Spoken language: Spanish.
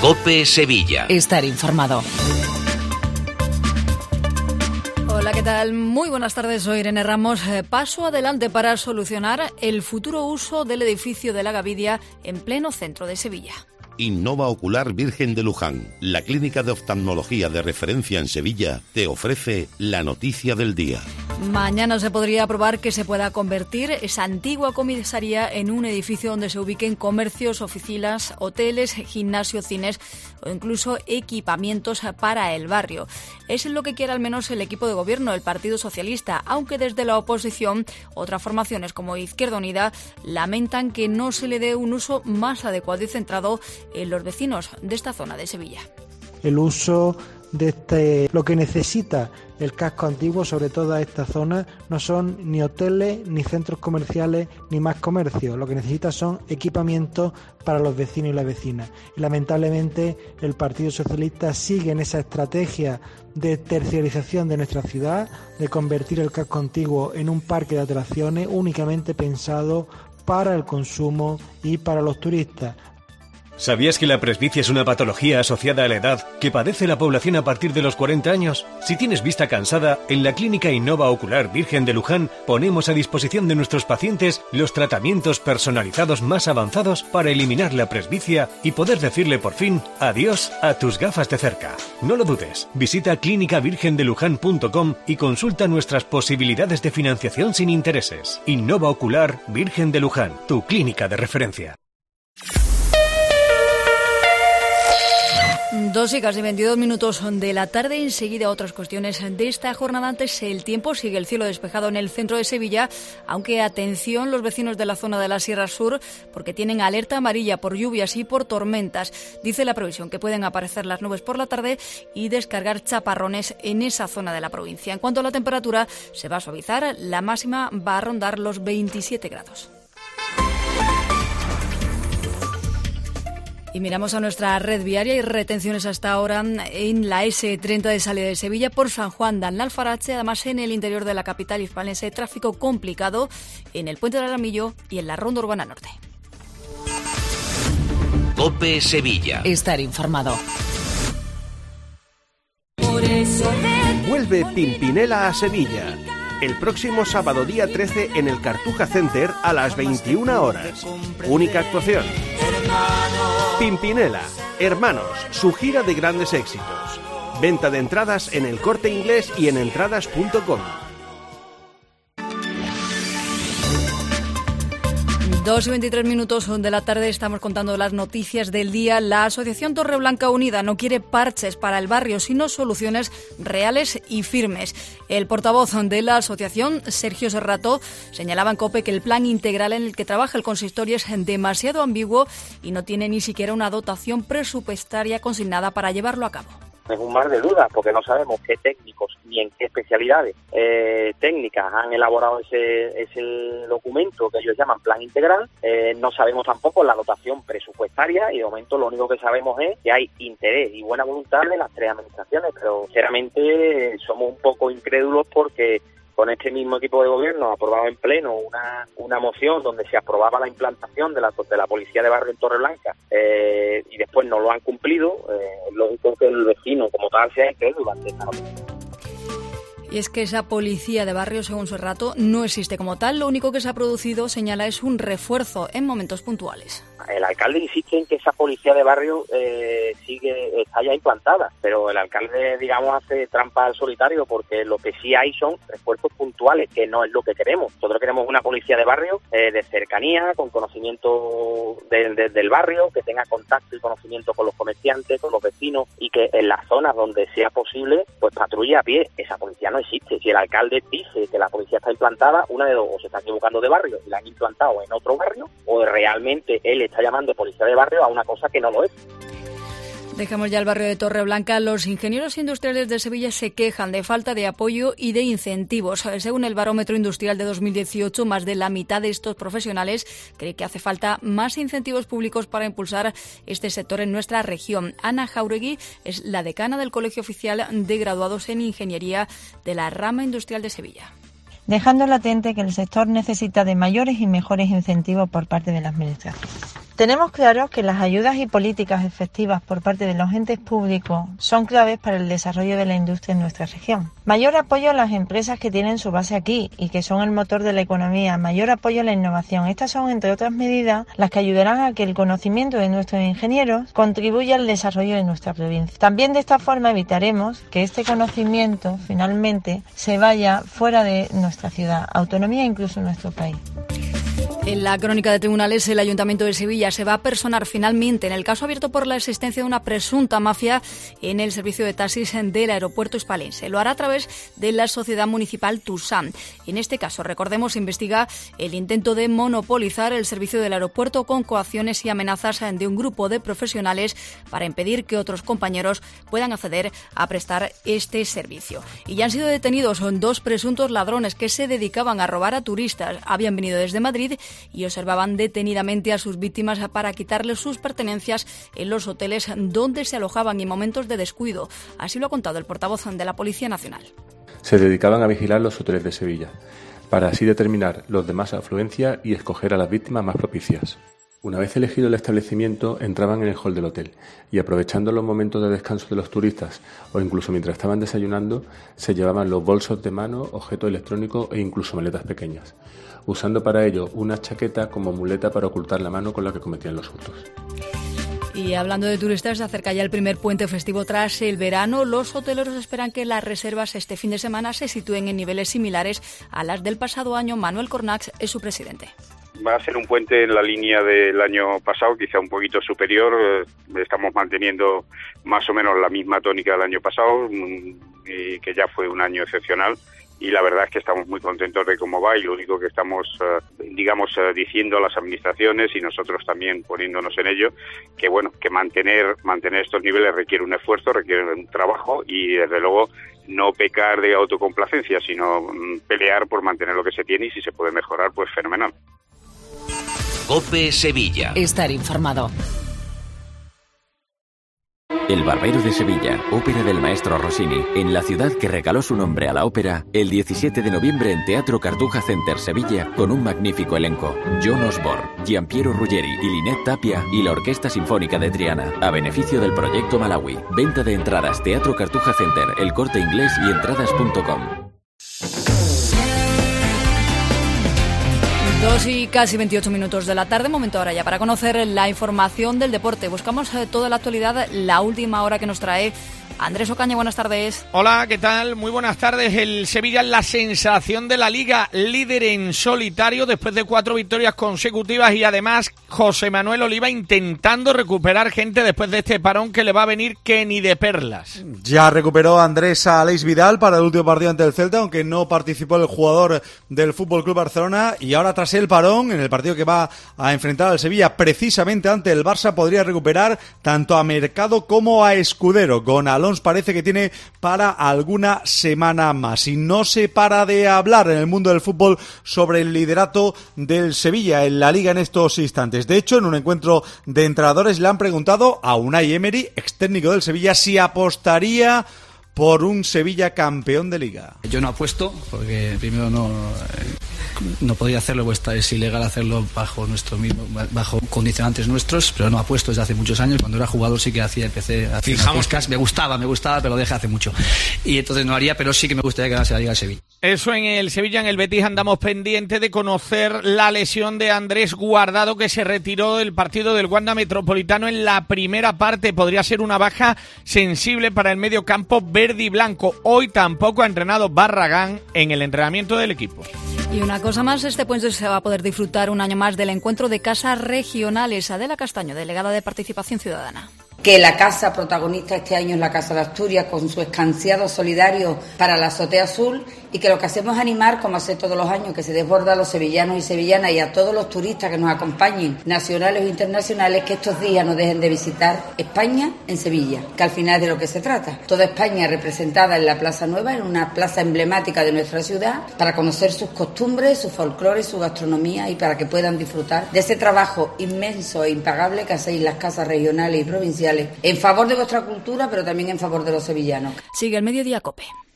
COPE Sevilla. Estar informado. Hola, ¿qué tal? Muy buenas tardes, soy Irene Ramos. Paso adelante para solucionar el futuro uso del edificio de la Gavidia en pleno centro de Sevilla. Innova Ocular Virgen de Luján, la clínica de oftalmología de referencia en Sevilla, te ofrece la noticia del día. Mañana se podría aprobar que se pueda convertir esa antigua comisaría en un edificio donde se ubiquen comercios, oficinas, hoteles, gimnasios, cines o incluso equipamientos para el barrio. Es lo que quiere al menos el equipo de gobierno, el Partido Socialista, aunque desde la oposición otras formaciones como Izquierda Unida lamentan que no se le dé un uso más adecuado y centrado en los vecinos de esta zona de Sevilla. El uso de lo que necesita el casco antiguo, sobre toda esta zona, no son ni hoteles, ni centros comerciales, ni más comercios. Lo que necesita son equipamientos para los vecinos y las vecinas. Y lamentablemente el Partido Socialista sigue en esa estrategia de terciarización de nuestra ciudad, de convertir el casco antiguo en un parque de atracciones únicamente pensado para el consumo y para los turistas. ¿Sabías que la presbicia es una patología asociada a la edad que padece la población a partir de los 40 años? Si tienes vista cansada, en la Clínica Innova Ocular Virgen de Luján ponemos a disposición de nuestros pacientes los tratamientos personalizados más avanzados para eliminar la presbicia y poder decirle por fin adiós a tus gafas de cerca. No lo dudes, visita clínicavirgendeluján.com y consulta nuestras posibilidades de financiación sin intereses. Innova Ocular Virgen de Luján, tu clínica de referencia. 2:22 de la tarde. Enseguida otras cuestiones de esta jornada. Antes el tiempo, sigue el cielo despejado en el centro de Sevilla, aunque atención los vecinos de la zona de la Sierra Sur, porque tienen alerta amarilla por lluvias y por tormentas. Dice la previsión que pueden aparecer las nubes por la tarde y descargar chaparrones en esa zona de la provincia. En cuanto a la temperatura, se va a suavizar, la máxima va a rondar los 27 grados. Y miramos a nuestra red viaria y retenciones hasta ahora en la S30 de salida de Sevilla por San Juan de Alfarache, además en el interior de la capital hispalense, tráfico complicado en el Puente del Aramillo y en la Ronda Urbana Norte. COPE Sevilla. Estar informado. Vuelve Pimpinela a Sevilla. El próximo sábado día 13 en el Cartuja Center a las 21 horas. Única actuación. Pimpinela, Hermanos, su gira de grandes éxitos. Venta de entradas en El Corte Inglés y en entradas.com. 2:23 de la tarde, estamos contando las noticias del día. La Asociación Torreblanca Unida no quiere parches para el barrio, sino soluciones reales y firmes. El portavoz de la asociación, Sergio Serrato, señalaba en COPE que el plan integral en el que trabaja el consistorio es demasiado ambiguo y no tiene ni siquiera una dotación presupuestaria consignada para llevarlo a cabo. Es un mar de dudas porque no sabemos qué técnicos ni en qué especialidades técnicas han elaborado ese documento que ellos llaman plan integral. No sabemos tampoco la dotación presupuestaria y de momento lo único que sabemos es que hay interés y buena voluntad de las tres administraciones, pero sinceramente somos un poco incrédulos porque con este mismo equipo de gobierno aprobado en pleno una moción donde se aprobaba la implantación de la policía de barrio en Torreblanca y después no lo han cumplido. Es lógico que el vecino como tal sea incrédulo ante esta noticia. Y es que esa policía de barrio, según Serrato, no existe como tal. Lo único que se ha producido, señala, es un refuerzo en momentos puntuales. El alcalde insiste en que esa policía de barrio está ya implantada, pero el alcalde, digamos, hace trampa al solitario porque lo que sí hay son refuerzos puntuales, que no es lo que queremos. Nosotros queremos una policía de barrio de cercanía, con conocimiento del barrio, que tenga contacto y conocimiento con los comerciantes, con los vecinos y que en las zonas donde sea posible, pues patrulle a pie. Esa policía no existe. Si el alcalde dice que la policía está implantada, una de dos, o se está equivocando de barrio y la han implantado en otro barrio, o realmente él está llamando policía de barrio a una cosa que no lo es. Dejamos ya el barrio de Torreblanca. Los ingenieros industriales de Sevilla se quejan de falta de apoyo y de incentivos. Según el barómetro industrial de 2018, más de la mitad de estos profesionales cree que hace falta más incentivos públicos para impulsar este sector en nuestra región. Ana Jauregui es la decana del Colegio Oficial de Graduados en Ingeniería de la rama industrial de Sevilla. Dejando latente que el sector necesita de mayores y mejores incentivos por parte de la Administración. Tenemos claro que las ayudas y políticas efectivas por parte de los entes públicos son claves para el desarrollo de la industria en nuestra región. Mayor apoyo a las empresas que tienen su base aquí y que son el motor de la economía, mayor apoyo a la innovación. Estas son, entre otras medidas, las que ayudarán a que el conocimiento de nuestros ingenieros contribuya al desarrollo de nuestra provincia. También de esta forma evitaremos que este conocimiento finalmente se vaya fuera de nuestra ciudad, autonomía e incluso nuestro país. En la crónica de tribunales, el Ayuntamiento de Sevilla se va a personar finalmente en el caso abierto por la existencia de una presunta mafia en el servicio de taxis del aeropuerto hispalense. Lo hará a través de la sociedad municipal Tusam. En este caso, recordemos, investiga el intento de monopolizar el servicio del aeropuerto con coacciones y amenazas de un grupo de profesionales para impedir que otros compañeros puedan acceder a prestar este servicio. Y ya han sido detenidos 2 presuntos ladrones que se dedicaban a robar a turistas. Habían venido desde Madrid y observaban detenidamente a sus víctimas para quitarles sus pertenencias en los hoteles donde se alojaban en momentos de descuido. Así lo ha contado el portavoz de la Policía Nacional. Se dedicaban a vigilar los hoteles de Sevilla, para así determinar los de más afluencia y escoger a las víctimas más propicias. Una vez elegido el establecimiento, entraban en el hall del hotel y, aprovechando los momentos de descanso de los turistas o incluso mientras estaban desayunando, se llevaban los bolsos de mano, objetos electrónicos e incluso maletas pequeñas, usando para ello una chaqueta como muleta para ocultar la mano con la que cometían los hurtos. Y hablando de turistas, se acerca ya el primer puente festivo tras el verano. Los hoteleros esperan que las reservas este fin de semana se sitúen en niveles similares a las del pasado año. Manuel Cornax es su presidente. Va a ser un puente en la línea del año pasado, quizá un poquito superior. Estamos manteniendo más o menos la misma tónica del año pasado, y que ya fue un año excepcional. Y la verdad es que estamos muy contentos de cómo va, y lo único que estamos, diciendo a las administraciones y nosotros también poniéndonos en ello, que bueno, que mantener estos niveles requiere un esfuerzo, requiere un trabajo y desde luego no pecar de autocomplacencia, sino pelear por mantener lo que se tiene, y si se puede mejorar, pues fenomenal. COPE Sevilla. Estar informado. El Barbero de Sevilla, ópera del maestro Rossini, en la ciudad que regaló su nombre a la ópera, el 17 de noviembre en Teatro Cartuja Center Sevilla, con un magnífico elenco. John Osborne, Giampiero Ruggeri y Lynette Tapia y la Orquesta Sinfónica de Triana, a beneficio del Proyecto Malawi. Venta de entradas Teatro Cartuja Center, El Corte Inglés y entradas.com. 2 y casi 28 minutos de la tarde, momento ahora ya para conocer la información del deporte. Buscamos toda la actualidad, la última hora que nos trae Andrés Ocaña. Buenas tardes. Hola, ¿qué tal? Muy buenas tardes. El Sevilla es la sensación de la Liga, líder en solitario después de 4 victorias consecutivas, y además José Manuel Oliva intentando recuperar gente después de este parón que le va a venir que ni de perlas. Ya recuperó Andrés a Aleix Vidal para el último partido ante el Celta, aunque no participó el jugador del FC Barcelona, y ahora tras el parón, en el partido que va a enfrentar al Sevilla precisamente ante el Barça, podría recuperar tanto a Mercado como a Escudero. Con Alonso parece que tiene para alguna semana más, y no se para de hablar en el mundo del fútbol sobre el liderato del Sevilla en la Liga en estos instantes. De hecho, en un encuentro de entrenadores le han preguntado a Unai Emery, ex técnico del Sevilla, si apostaría por un Sevilla campeón de Liga. Yo no apuesto, porque primero no podría hacerlo, pues es ilegal hacerlo bajo condicionantes nuestros, pero no apuesto desde hace muchos años. Cuando era jugador sí que empecé a hacer podcast, me gustaba, pero lo dejé hace mucho, y entonces no haría, pero sí que me gustaría que ganase la Liga de Sevilla. Eso en el Sevilla. En el Betis andamos pendientes de conocer la lesión de Andrés Guardado, que se retiró del partido del Wanda Metropolitano en la primera parte. Podría ser una baja sensible para el medio campo verde y blanco. Hoy tampoco ha entrenado Barragán en el entrenamiento del equipo. Y una cosa más, este puente se va a poder disfrutar un año más del encuentro de casas regionales. Adela Castaño, delegada de Participación Ciudadana. Que la casa protagonista este año es la Casa de Asturias, con su escanciado solidario para la azotea azul, y que lo que hacemos es animar, como hace todos los años, que se desborda a los sevillanos y sevillanas y a todos los turistas que nos acompañen, nacionales o internacionales, que estos días no dejen de visitar España en Sevilla, que al final es de lo que se trata. Toda España representada en la Plaza Nueva, en una plaza emblemática de nuestra ciudad, para conocer sus costumbres, su folclore, su gastronomía, y para que puedan disfrutar de ese trabajo inmenso e impagable que hacéis las casas regionales y provinciales en favor de vuestra cultura, pero también en favor de los sevillanos. Sigue el Mediodía COPE.